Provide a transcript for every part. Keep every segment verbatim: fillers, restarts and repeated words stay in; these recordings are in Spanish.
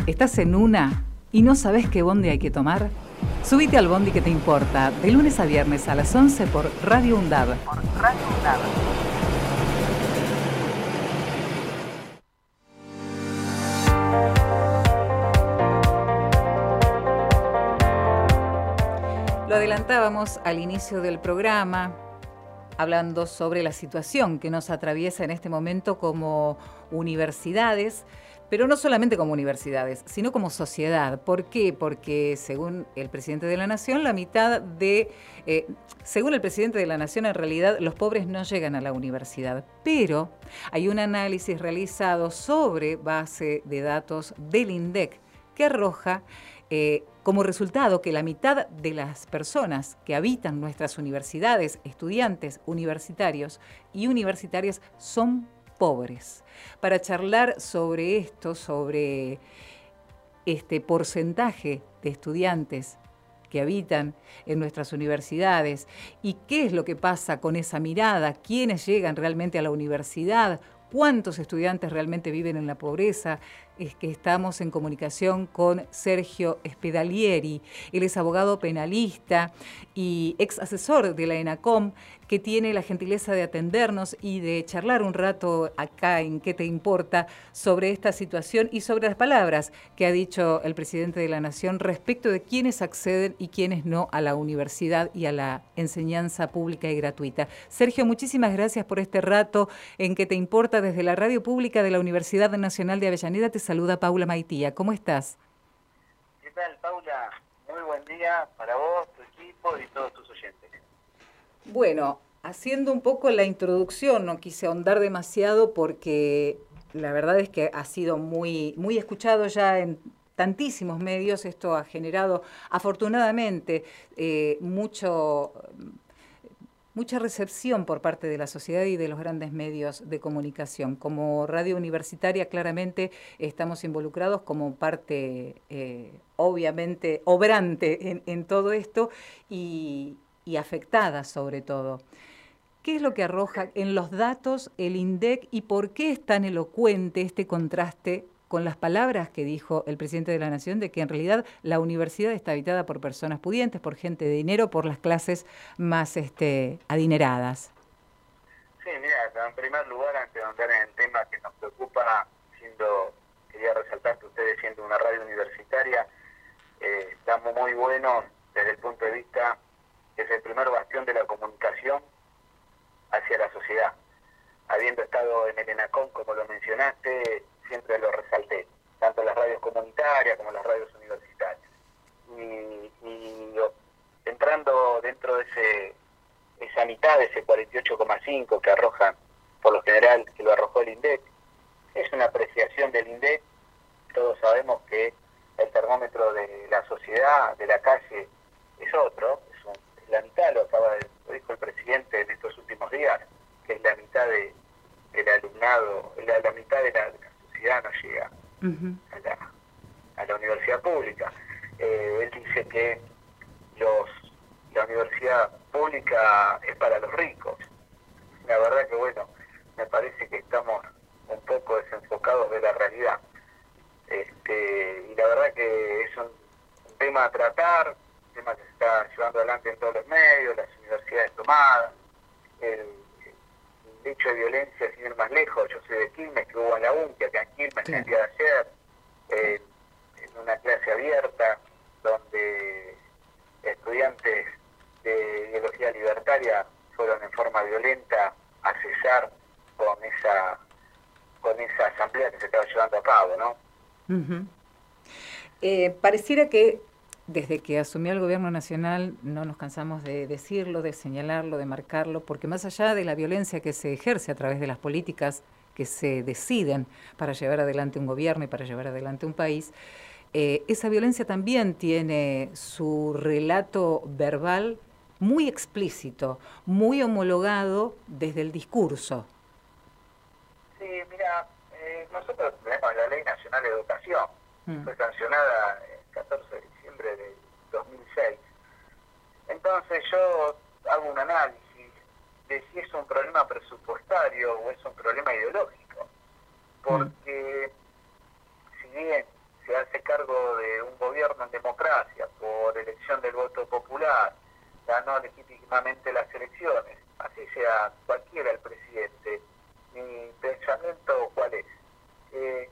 ¿Estás en una y no sabes qué bondi hay que tomar? Subite al bondi que te importa, de lunes a viernes a las once por Radio UNDAB. Por Radio UNDAB. Lo adelantábamos al inicio del programa, hablando sobre la situación que nos atraviesa en este momento como universidades, pero no solamente como universidades, sino como sociedad. ¿Por qué? Porque según el presidente de la Nación, la mitad de... Eh, según el presidente de la Nación, en realidad los pobres no llegan a la universidad, pero hay un análisis realizado sobre base de datos del INDEC que arroja eh, como resultado que la mitad de las personas que habitan nuestras universidades, estudiantes universitarios y universitarias, son pobres. Para charlar sobre esto, sobre este porcentaje de estudiantes que habitan en nuestras universidades y qué es lo que pasa con esa mirada, quiénes llegan realmente a la universidad, cuántos estudiantes realmente viven en la pobreza, es que estamos en comunicación con Sergio Spedalieri. Él es abogado penalista y ex asesor de la ENACOM, que tiene la gentileza de atendernos y de charlar un rato acá en ¿Qué te importa? Sobre esta situación y sobre las palabras que ha dicho el presidente de la Nación respecto de quiénes acceden y quiénes no a la universidad y a la enseñanza pública y gratuita. Sergio, muchísimas gracias por este rato en ¿Qué te importa? Desde la radio pública de la Universidad Nacional de Avellaneda te saluda Paula Maitía. ¿Cómo estás? ¿Qué tal, Paula? Muy buen día para vos, tu equipo y todos tus oyentes. Bueno, haciendo un poco la introducción, no quise ahondar demasiado porque la verdad es que ha sido muy, muy escuchado ya en tantísimos medios. Esto ha generado, afortunadamente, eh, mucho... mucha recepción por parte de la sociedad y de los grandes medios de comunicación. Como radio universitaria, claramente estamos involucrados como parte, eh, obviamente, obrante en, en todo esto y, y afectada sobre todo. ¿Qué es lo que arroja en los datos el INDEC y por qué es tan elocuente este contraste con las palabras que dijo el presidente de la Nación de que en realidad la universidad está habitada por personas pudientes, por gente de dinero, por las clases más este, adineradas? Sí, mira, en primer lugar, antes de andar en el tema que nos preocupa, siendo, quería resaltar que ustedes siendo una radio universitaria, eh, estamos muy buenos desde el punto de vista que es el primer bastión de la comunicación hacia la sociedad. Habiendo estado en el ENACOM, como lo mencionaste, siempre lo resalté, tanto las radios comunitarias como las radios universitarias. Y, y entrando dentro de ese esa mitad, de ese cuarenta y ocho coma cinco que arrojan, por lo general, que lo arrojó el INDEC, es una apreciación del INDEC. Todos sabemos que el termómetro de la sociedad, de la calle, es otro, es, un, es la mitad, lo acaba de, lo dijo el presidente en estos últimos días, que es la mitad de, del alumnado, la, la mitad de la, de la sociedad no llega uh-huh. a, la, a la universidad pública. Eh, él dice que los, la universidad pública es para los ricos. La verdad que, bueno, me parece que estamos un poco desenfocados de la realidad. Este, y la verdad que es un, un tema a tratar, un tema que se está llevando adelante en todos los medios, las universidades tomadas, el El hecho de violencia, sin ir más lejos. Yo soy de Quilmes, que hubo en la U N C, acá en Quilmes, sí. El día de ayer, eh, en una clase abierta, donde estudiantes de ideología libertaria fueron en forma violenta a cesar con esa con esa asamblea que se estaba llevando a cabo, ¿no? Uh-huh. Eh, pareciera que desde que asumió el gobierno nacional no nos cansamos de decirlo, de señalarlo, de marcarlo, porque más allá de la violencia que se ejerce a través de las políticas que se deciden para llevar adelante un gobierno y para llevar adelante un país, eh, esa violencia también tiene su relato verbal muy explícito, muy homologado desde el discurso. Sí, mira, eh, nosotros tenemos la Ley Nacional de Educación, mm. fue sancionada el catorce de diciembre de dos mil seis. Entonces yo hago un análisis de si es un problema presupuestario o es un problema ideológico, porque mm. si bien se hace dice a cualquiera, el presidente, mi pensamiento, ¿cuál es? Que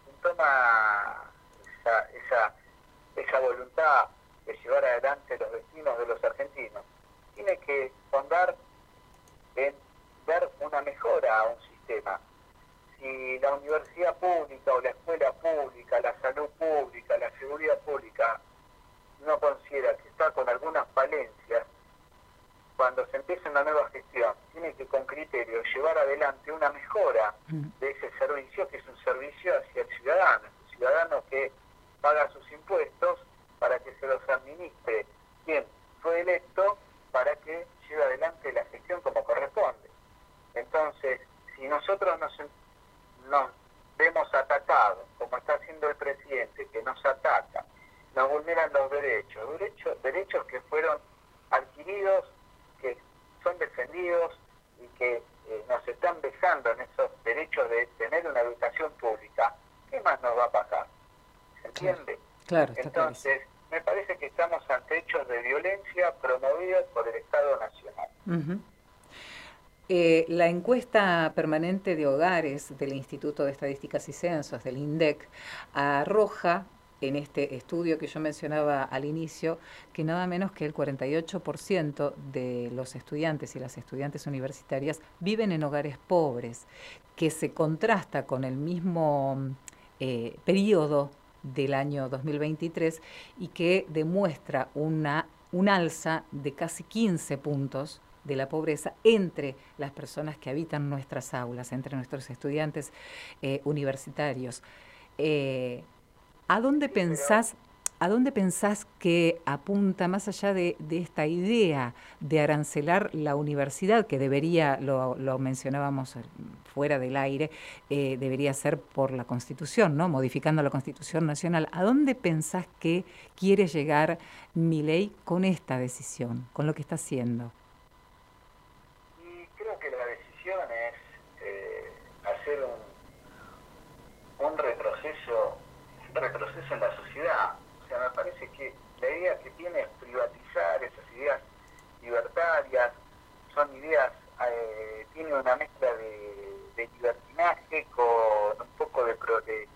toma esa, esa, esa voluntad de llevar adelante los destinos de los argentinos, tiene que fondar en dar una mejora a un sistema. Si la universidad pública o la escuela pública, la salud pública, la seguridad pública no considera que está con algunas falencias, cuando se empieza una nueva gestión, tiene que con criterio llevar adelante una mejora de ese servicio, que es un servicio hacia el ciudadano, el ciudadano que paga sus impuestos para que se los administre quien fue electo para que lleve adelante la gestión como corresponde. Entonces, si nosotros nos, nos vemos atacados, como está haciendo el presidente, que nos ataca, nos vulneran los derechos, derechos, derechos que fueron adquiridos, que son defendidos y que eh, nos están dejando en esos derechos de tener una educación pública, ¿qué más nos va a pasar? ¿Se entiende? Claro, claro, entonces, me parece que estamos ante hechos de violencia promovidos por el Estado Nacional. Uh-huh. Eh, la encuesta permanente de hogares del Instituto de Estadísticas y Censos, del INDEC, arroja en este estudio que yo mencionaba al inicio, que nada menos que el cuarenta y ocho por ciento de los estudiantes y las estudiantes universitarias viven en hogares pobres, que se contrasta con el mismo eh, periodo del año dos mil veintitrés y que demuestra una, un alza de casi quince puntos de la pobreza entre las personas que habitan nuestras aulas, entre nuestros estudiantes eh, universitarios. Eh, ¿A dónde pensás, a dónde pensás que apunta, más allá de, de esta idea de arancelar la universidad, que debería, lo, lo mencionábamos fuera del aire, eh, debería ser por la Constitución, ¿no? Modificando la Constitución Nacional? ¿A dónde pensás que quiere llegar Milei con esta decisión, con lo que está haciendo? Y creo que la decisión es eh, hacer un, un retroceso retroceso en la sociedad. O sea, me parece que la idea que tiene es privatizar esas ideas libertarias, son ideas, eh, tiene una mezcla de, de libertinaje con un poco de, de, de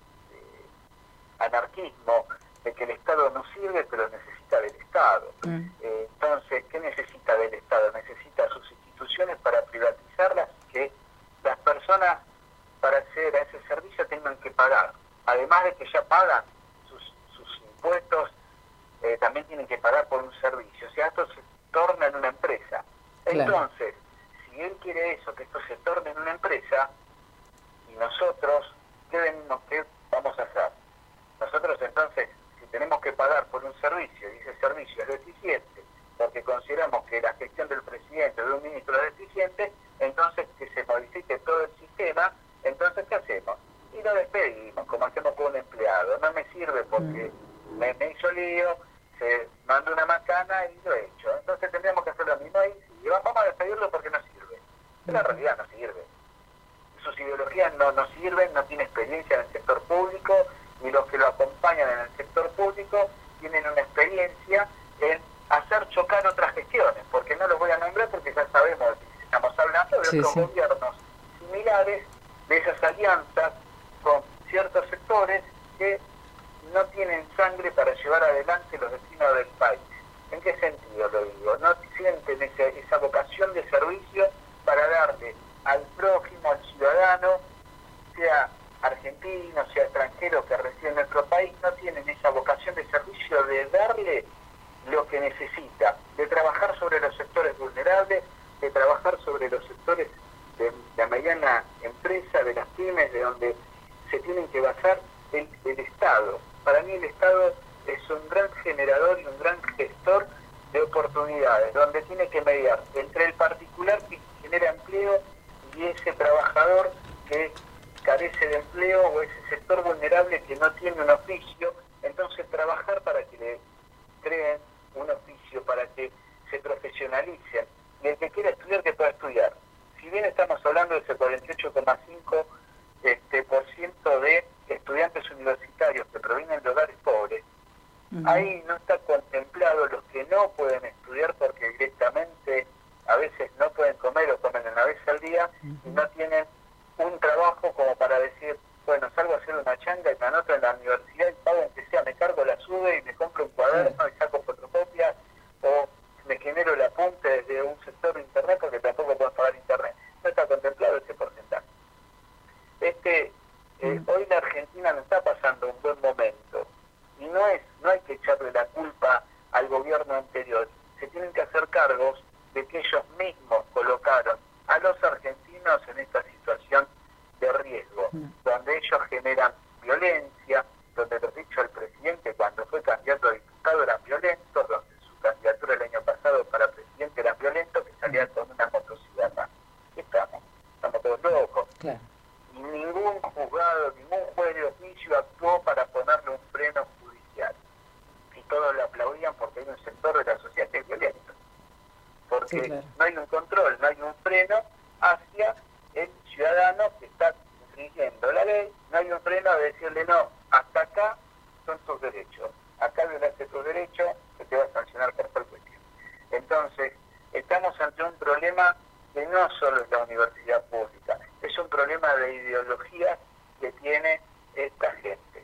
anarquismo, de que el Estado no sirve pero necesita del Estado. Mm. Eh, entonces, ¿qué necesita del Estado? Necesita sus instituciones para privatizarlas, que las personas para acceder a ese servicio tengan que pagar. Además de que ya pagan sus, sus impuestos, eh, también tienen que pagar por un servicio. O sea, esto se torna en una empresa. Claro. Entonces, si él quiere eso, que esto se torne en una empresa, y nosotros, ¿qué, venimos, qué vamos a hacer? Nosotros entonces, si tenemos que pagar por un servicio, y ese servicio es deficiente, porque consideramos que la gestión del presidente o de un ministro es deficiente, entonces que se modifique todo el sistema, entonces ¿qué hacemos? Y lo despedimos, como hacemos con un empleado. No me sirve porque mm. me, me hizo lío, se mandó una macana y lo he hecho. Entonces tendríamos que hacer lo mismo y, y vamos a despedirlo porque no sirve. Pero en realidad no sirve. Sus ideologías no, no sirven, no tiene experiencia en el sector público, y los que lo acompañan en el sector público tienen una experiencia en hacer chocar otras gestiones, porque no los voy a nombrar porque ya sabemos que estamos hablando de sí, otros sí. gobiernos similares, de esas alianzas con ciertos sectores que no tienen sangre para llevar adelante los destinos del país. ¿En qué sentido lo digo? No sienten ese, esa vocación de servicio para darle al prójimo, al ciudadano, sea argentino, sea extranjero que reside en nuestro país, no tienen esa vocación de servicio de darle lo que necesita, de trabajar sobre los sectores vulnerables, de trabajar sobre los sectores de la mediana empresa, de las pymes, de donde se tienen que basar el, el Estado. Para mí el Estado es un gran generador y un gran gestor de oportunidades, donde tiene que mediar entre el particular que genera empleo y ese trabajador que carece de empleo o ese sector vulnerable que no tiene un oficio. Entonces trabajar para que le creen un oficio, para que se profesionalicen, y el que quiera estudiar que pueda estudiar. Si bien estamos hablando de ese cuarenta y ocho coma cinco este, por ciento de estudiantes universitarios que provienen de hogares pobres, uh-huh. ahí no está contemplado los que no pueden estudiar porque directamente a veces no pueden comer o comen hacer una changa y me anoto en la universidad y pago aunque sea, me cargo la sube y me compro un cuaderno y saco fotocopias, o me genero el apunte desde un sector de internet porque tampoco puedo pagar internet. No está contemplado ese porcentaje. Este, eh, hoy la Argentina no está pasando un buen momento y no es, no hay que echarle la culpa al gobierno anterior. Se tienen que hacer cargos de que ellos mismos colocaron a los argentinos en esta situación de riesgo, donde ellos generan violencia, donde lo dicho el presidente cuando fue candidato a diputado eran violentos, donde su candidatura el año pasado para presidente era violento, que salía con una motosierra. ¿Qué estamos? Estamos todos locos. Claro. Y ningún juzgado, ningún juez de oficio actuó para ponerle un freno judicial. Y todos lo aplaudían porque hay un sector de la sociedad que es violento. Porque sí, claro, no hay un control, no hay un freno hacia el ciudadano que está infringiendo la ley, no hay un freno de decirle no, hasta acá son tus derechos, acá violaste tus derechos, que te va a sancionar por tal cuestión. Entonces, estamos ante un problema que no solo es la universidad pública, es un problema de ideología que tiene esta gente.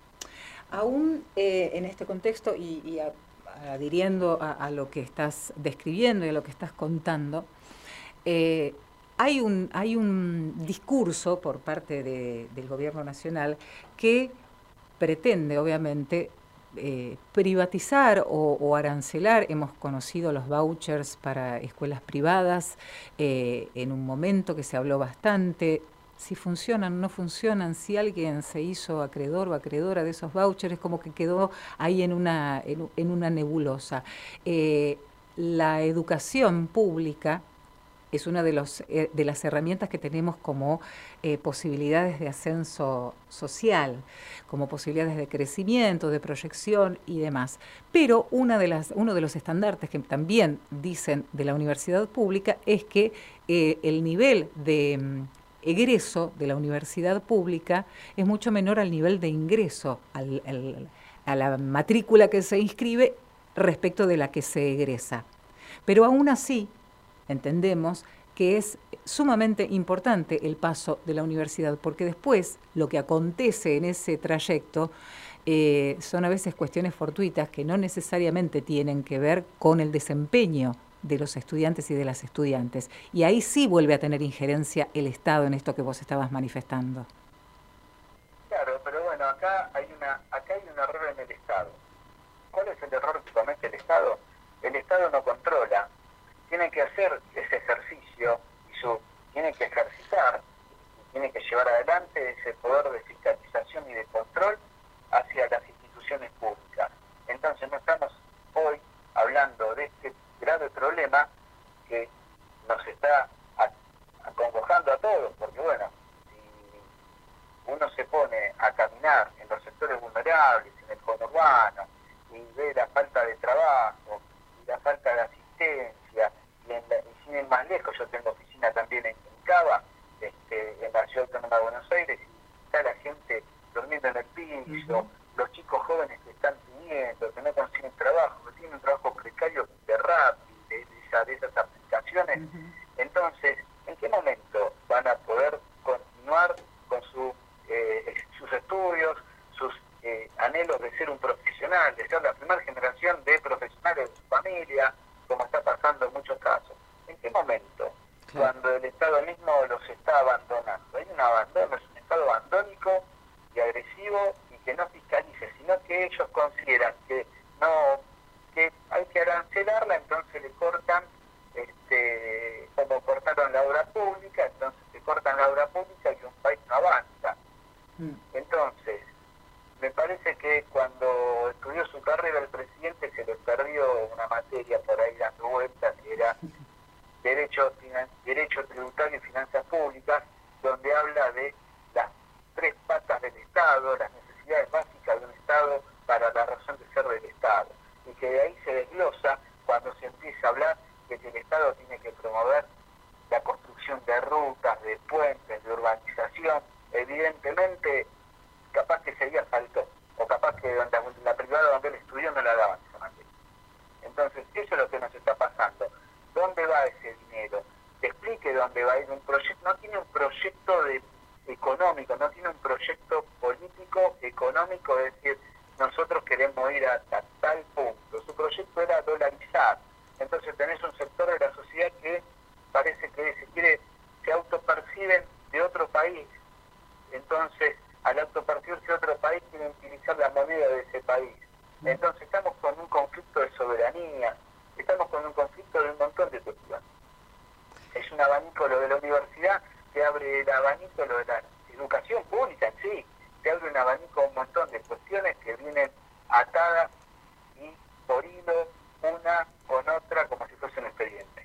Aún eh, en este contexto y, y a, adhiriendo a, a lo que estás describiendo y a lo que estás contando, eh, hay un, hay un discurso por parte de, del gobierno nacional que pretende, obviamente, eh, privatizar o, o arancelar. Hemos conocido los vouchers para escuelas privadas, eh, en un momento que se habló bastante, si funcionan o no funcionan, si alguien se hizo acreedor o acreedora de esos vouchers, como que quedó ahí en una, en, en una nebulosa. Eh, la educación pública es una de, los, eh, de las herramientas que tenemos como eh, posibilidades de ascenso social, como posibilidades de crecimiento, de proyección y demás. Pero una de las, uno de los estandartes que también dicen de la universidad pública es que eh, el nivel de mm, egreso de la universidad pública es mucho menor al nivel de ingreso, al, al, a la matrícula que se inscribe respecto de la que se egresa. Pero aún así, entendemos que es sumamente importante el paso de la universidad, porque después lo que acontece en ese trayecto eh, son a veces cuestiones fortuitas que no necesariamente tienen que ver con el desempeño de los estudiantes y de las estudiantes. Y ahí sí vuelve a tener injerencia el Estado en esto que vos estabas manifestando. Claro, pero bueno, acá hay una, acá hay un error en el Estado. ¿Cuál es el error que comete el Estado? El Estado no controla. Tiene que hacer ese ejercicio y su, tiene que ejercitar, tiene que llevar adelante ese poder de fiscalización y de control hacia las instituciones públicas. Entonces no estamos hoy hablando de este grave problema que nos está acongojando a todos, porque bueno, si uno se pone a caminar en los sectores vulnerables, en el conurbano, y ve la falta de trabajo, y la falta de asistencia, y, en la, y sin ir más lejos, yo tengo oficina también en, en Cava, este, en la ciudad autónoma de Buenos Aires, y está la gente durmiendo en el piso, uh-huh. los chicos jóvenes que están pidiendo, que no consiguen trabajo, que tienen un trabajo precario de Rappi, de, de, esa, de esas aplicaciones. Uh-huh. Entonces, ¿en qué momento van a poder continuar con su, eh, sus estudios, sus eh, anhelos de ser un profesional, de ser la primera generación de profesionales de su familia, como está pasando en muchos casos? ¿En qué momento? Claro. Cuando el Estado mismo los está abandonando. Hay un abandono, es un Estado abandónico y agresivo y que no fiscalice, sino que ellos consideran que no, que hay que arancelarla, entonces le cortan, este, como cortaron la obra pública, entonces se cortan la obra pública y un país no avanza. Mm. Entonces, me parece que cuando estudió su carrera el presidente se le perdió una materia por ahí dando vueltas, que era derecho, finan, derecho tributario y finanzas públicas, donde habla de las tres patas del Estado, las necesidades básicas de un Estado para la razón de ser del Estado, y que de ahí se desglosa cuando se empieza a hablar de que el Estado tiene que promover la construcción de rutas, de puentes, de urbanización. Evidentemente, capaz que ese día faltó, o capaz que la, la privada donde él estudió no la daban esa materia. Entonces, eso es lo que nos está pasando. ¿Dónde va ese dinero? Te explique dónde va a ir un proyecto. No tiene un proyecto de, económico, no tiene un proyecto político abanico, es decir, nosotros queremos ir hasta tal punto. Su proyecto era dolarizar. Entonces tenés un sector de la sociedad que parece que se quiere, se autoperciben de otro país. Entonces, al autopercibirse de otro país, quieren utilizar la moneda de ese país. Entonces estamos con un conflicto de soberanía, estamos con un conflicto de un montón de cuestiones. Es un abanico lo de la universidad, que abre el abanico lo de la educación pública en sí, te abre un abanico a un montón de cuestiones que vienen atadas y por hilo una con otra como si fuese un expediente.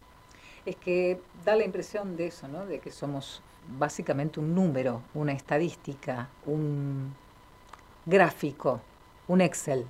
Es que da la impresión de eso, ¿no? De que somos básicamente un número, una estadística, un gráfico, un Excel.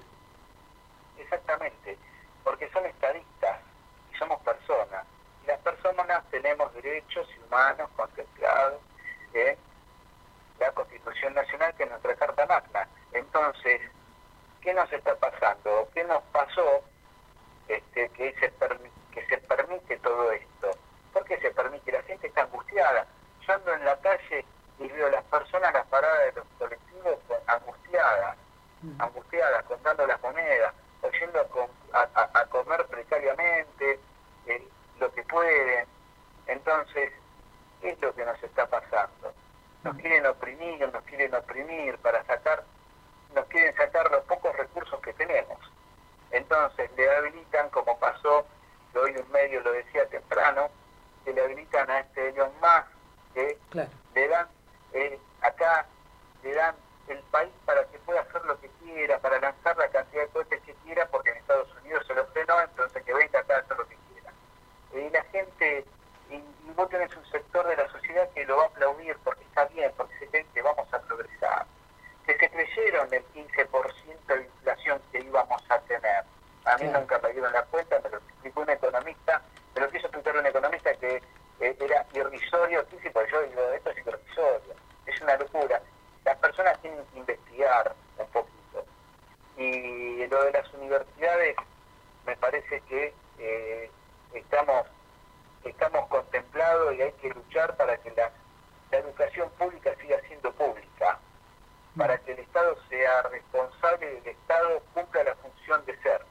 Exactamente, porque son estadistas y somos personas. Y las personas tenemos derechos humanos contemplados en la Constitución Nacional, que es nuestra Carta Magna. Entonces, ¿qué nos está pasando? ¿Qué nos pasó este, que, se que se permite todo esto? ¿Por qué se permite? La gente está angustiada. Yo ando en la calle y veo a las personas, las paradas de los colectivos angustiadas, angustiadas, contando las monedas, o yendo a, com a, a, a comer precariamente eh, lo que pueden. Entonces, ¿qué es lo que nos está pasando? Nos quieren oprimir, nos quieren oprimir para sacar, nos quieren sacar los pocos recursos que tenemos. Entonces le habilitan, como pasó, que hoy un medio lo decía temprano, que le habilitan a este Elon Musk, que claro. le dan, eh, acá le dan el país para que pueda hacer lo que quiera, para lanzar la cantidad de cohetes que quiera, porque en Estados Unidos se lo frenó, entonces que venga acá a hacer lo que quiera. Y la gente, y, y vos tenés un sector de la sociedad que lo va a aplaudir porque está bien, porque se cree que vamos a progresar, que se creyeron el quince por ciento de inflación que íbamos a tener. A mí claro. nunca me dieron la cuenta, me lo explicó un economista, pero quiso explicar un economista que eh, era irrisorio, quince, porque yo digo, esto es irrisorio, es una locura. Las personas tienen que investigar un poquito. Y lo de las universidades, me parece que eh, estamos, estamos contemplados y hay que luchar para que la, la educación pública siga siendo pública, para que el Estado sea responsable y el Estado cumpla la función de ser.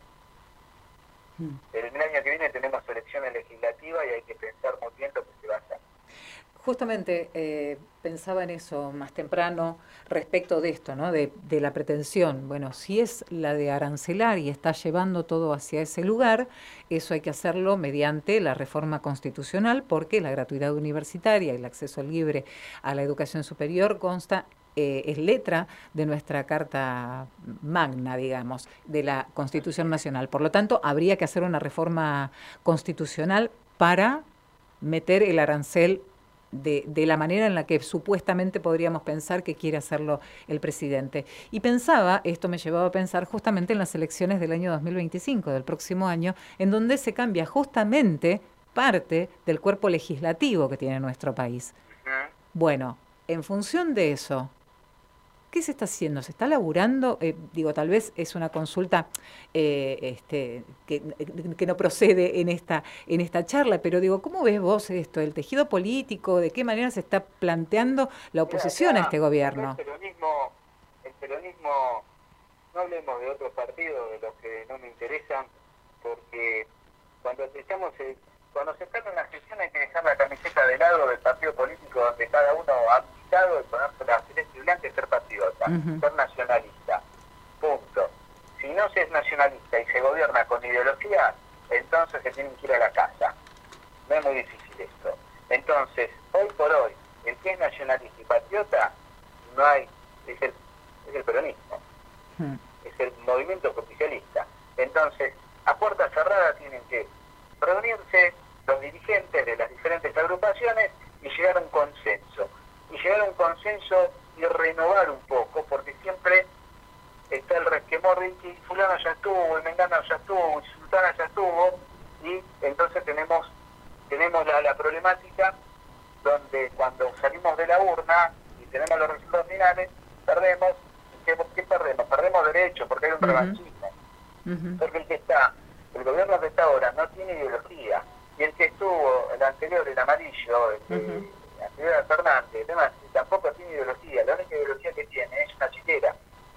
El año que viene tenemos elecciones legislativas y hay que pensar muy bien lo que se va a hacer. Justamente eh, pensaba en eso más temprano respecto de esto, ¿no? De, de la pretensión. Bueno, si es la de arancelar y está llevando todo hacia ese lugar, eso hay que hacerlo mediante la reforma constitucional, porque la gratuidad universitaria y el acceso libre a la educación superior consta Eh, es letra de nuestra Carta Magna, digamos, de la Constitución Nacional. Por lo tanto, habría que hacer una reforma constitucional para meter el arancel de, de la manera en la que supuestamente podríamos pensar que quiere hacerlo el presidente. Y pensaba, esto me llevaba a pensar justamente en las elecciones del año dos mil veinticinco, del próximo año, en donde se cambia justamente parte del cuerpo legislativo que tiene nuestro país. Bueno, en función de eso, ¿qué se está haciendo? ¿Se está laburando? Eh, digo, tal vez es una consulta eh, este, que, que no procede en esta, en esta charla, pero digo, ¿cómo ves vos esto? ¿El tejido político? ¿De qué manera se está planteando la oposición Mira, a este gobierno? El peronismo, el peronismo, no hablemos de otros partidos, de los que no me interesan, porque cuando estamos, cuando se está en una sesión hay que dejar la camiseta de lado del partido político donde cada uno ha militado y ponerse la celeste y blanca y ser patriota, uh-huh. ser nacionalista. Punto. Si no se es nacionalista y se gobierna con ideología, entonces se tienen que ir a la casa. No es muy difícil esto. Entonces, hoy por hoy, el que es nacionalista y patriota, no hay, es el, es el peronismo. Uh-huh. Es el movimiento oficialista. Entonces, a puerta cerrada tienen que reunirse los dirigentes de las diferentes agrupaciones y llegar a un consenso. Y llegar a un consenso y renovar un poco, porque siempre está el resquemor de que fulano ya estuvo, el mengano ya estuvo, el sultana ya estuvo, y entonces tenemos tenemos la, la problemática donde cuando salimos de la urna y tenemos los resultados finales, perdemos. ¿Qué, qué perdemos? Perdemos derechos, porque hay un uh-huh. revanchismo. Uh-huh. Porque el que está, el gobierno que está ahora no tiene ideología, y el que estuvo, el anterior, el amarillo, el que, uh-huh. anterior a Fernández, además, tampoco tiene ideología. La única ideología que tiene es una chiquera.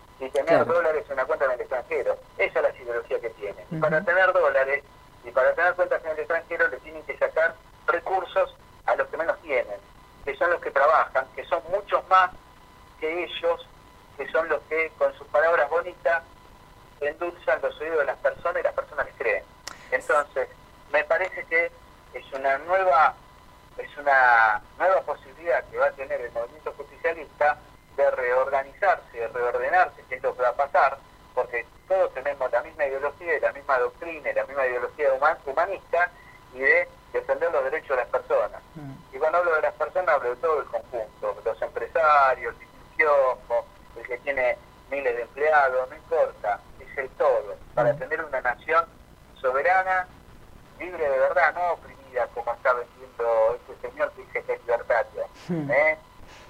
tener claro. dólares en una cuenta en el extranjero. Esa es la ideología que tienen. Y Uh-huh. para tener dólares y para tener cuentas en el extranjero le tienen que sacar recursos a los que menos tienen, que son los que trabajan, que son muchos más que ellos, que son los que con sus palabras bonitas endulzan los oídos de las personas y las personas les creen. Entonces, me parece que es una nueva es una nueva posibilidad que va a tener el movimiento justicialista de reorganizarse, de reordenarse, que es lo que va a pasar, porque todos tenemos la misma ideología y la misma doctrina y la misma ideología human, humanista y de defender los derechos de las personas. Mm. Y cuando hablo de las personas hablo de todo el conjunto, los empresarios, el kiosco, el que tiene miles de empleados, no importa, es el todo, para mm. tener una nación soberana, libre de verdad, no oprimida como está vendiendo este señor que dice que es libertario. Mm. ¿eh?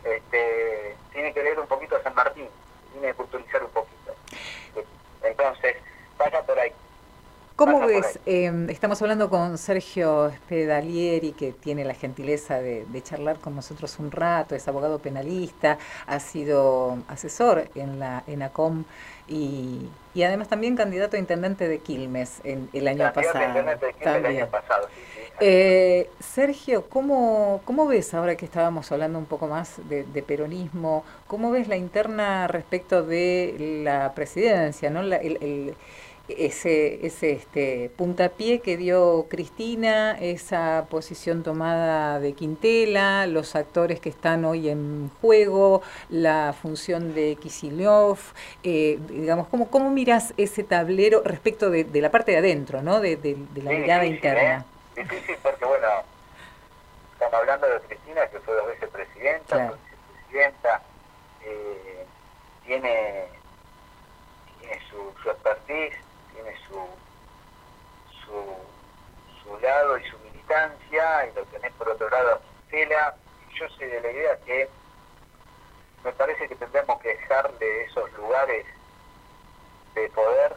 Este, tiene que leer un poquito a San Martín, tiene que culturizar un poquito. Entonces, vaya por ahí. ¿Cómo ves? Eh, estamos hablando con Sergio Spedalieri, que tiene la gentileza de, de charlar con nosotros un rato, es abogado penalista, ha sido asesor en la ENACOM y, y además también candidato a intendente de Quilmes en, el año candidato pasado. A intendente de Quilmes el año pasado, sí, sí. Eh, Sergio, ¿cómo, ¿cómo ves, ahora que estábamos hablando un poco más de, de peronismo, cómo ves la interna respecto de la presidencia, ¿no? La, el, el, ese, ese este, puntapié que dio Cristina, esa posición tomada de Quintela, los actores que están hoy en juego, la función de Kicillof, eh, digamos, ¿cómo, cómo miras ese tablero respecto de, de la parte de adentro, ¿no? de, de, de la sí, mirada difícil, interna? ¿eh? Difícil porque, bueno, estamos hablando de Cristina, que fue dos veces presidenta, claro. vicepresidenta, eh, tiene, tiene su, su expertise, tiene su, su su lado y su militancia, y lo tenés por otro lado a Quintela. Yo soy de la idea que me parece que tendremos que dejarle esos lugares de poder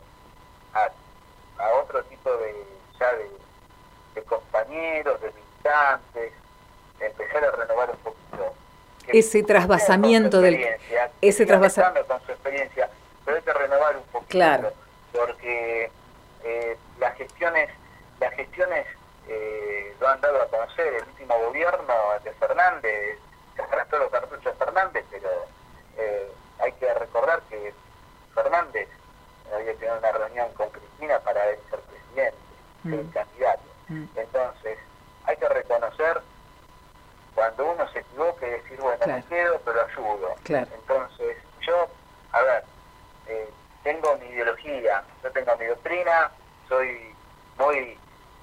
a, a otro tipo de, ya de, de compañeros, de militantes, de empezar a renovar un poquito. Que ese trasvasamiento del... Ese trasvasamiento con su experiencia, pero hay que renovar un poquito. Claro. Porque eh, las gestiones las gestiones eh, lo han dado a conocer el último gobierno de Fernández, se arrastró los cartuchos de Fernández, pero eh, hay que recordar que Fernández había tenido una reunión con Cristina para él ser presidente, mm. ser candidato. Mm. Entonces, hay que reconocer cuando uno se equivoca y decir, bueno, claro. me quedo, pero ayudo. Claro. Entonces, yo, a ver, eh, tengo mi ideología, yo tengo mi doctrina, soy muy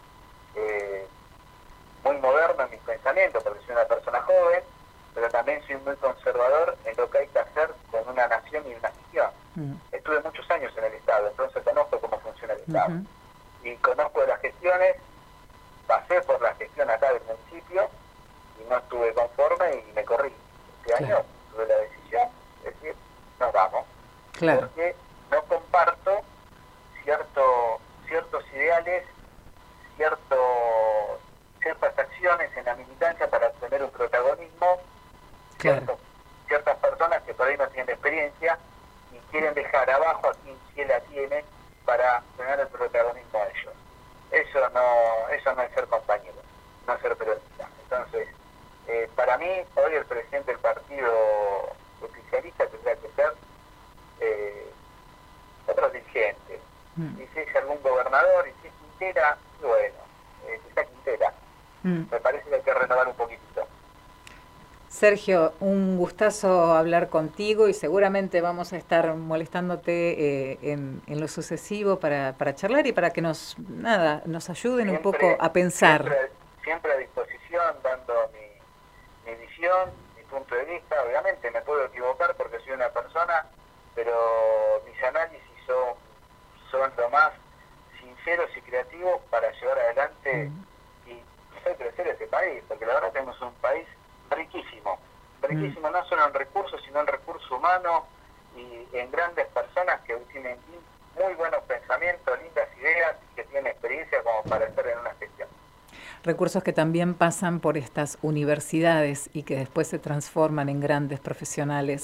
eh, muy moderno en mis pensamientos porque soy una persona joven, pero también soy muy conservador en lo que hay que hacer con una nación y una nación. Mm. Estuve muchos años en el Estado, entonces conozco cómo funciona el Estado. Uh-huh. Y conozco las gestiones, pasé por la gestión acá del municipio y no estuve conforme y me corrí. Este claro. año tuve la decisión de decir, nos vamos. Claro. Porque no comparto cierto, ciertos ideales, cierto, ciertas acciones en la militancia para obtener un protagonismo, claro. cierto, ciertas personas que por ahí no tienen experiencia y quieren dejar abajo a quien sí la tiene para tener el protagonismo a ellos. Eso no, eso no es ser compañero, no es ser periodista. Entonces, eh, para mí, hoy el presidente del partido oficialista tendrá que ser eh, otro dirigente. Mm. Y si es algún gobernador, y si es Quintela, bueno, eh, si está Quintela. Mm. Me parece que hay que renovar un poquitito. Sergio, un gustazo hablar contigo y seguramente vamos a estar molestándote eh, en, en lo sucesivo para, para charlar y para que nos nada nos ayuden siempre, un poco a pensar. Siempre, siempre a disposición, dando mi, mi visión, mi punto de vista. Obviamente me puedo equivocar porque soy una persona, pero mis análisis son, son lo más sinceros y creativos para llevar adelante mm. y hacer crecer este país, porque la verdad tenemos un país riquísimo, riquísimo mm. no solo en recursos, sino en recursos humanos y en grandes personas que tienen muy buenos pensamientos, lindas ideas y que tienen experiencia como para estar en una gestión. Recursos que también pasan por estas universidades y que después se transforman en grandes profesionales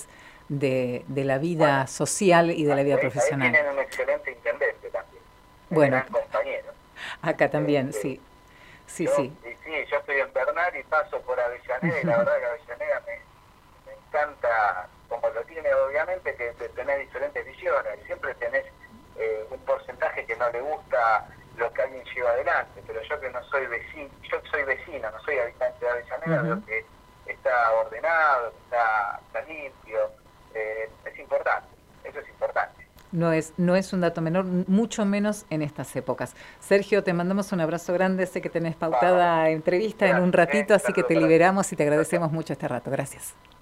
de, de la vida bueno, social y de la vida ahí, profesional. Ahí tienen un excelente intendente también, un bueno, gran compañero. Acá también, este, sí. Sí, yo, sí. Y sí, yo estoy en Bernal y paso por Avellaneda y la verdad que Avellaneda me, me encanta, como lo tiene obviamente, que, que tenés diferentes visiones. Siempre tenés eh, un porcentaje que no le gusta lo que alguien lleva adelante, pero yo que no soy vecino, yo soy vecino, no soy habitante de Avellaneda, uh-huh. veo que está ordenado, que está, está limpio, eh, es importante, eso es importante. No es, no es un dato menor, mucho menos en estas épocas. Sergio, te mandamos un abrazo grande, sé que tenés pautada vale. entrevista Gracias, en un ratito, eh, así que te liberamos y te agradecemos mucho este rato. Gracias.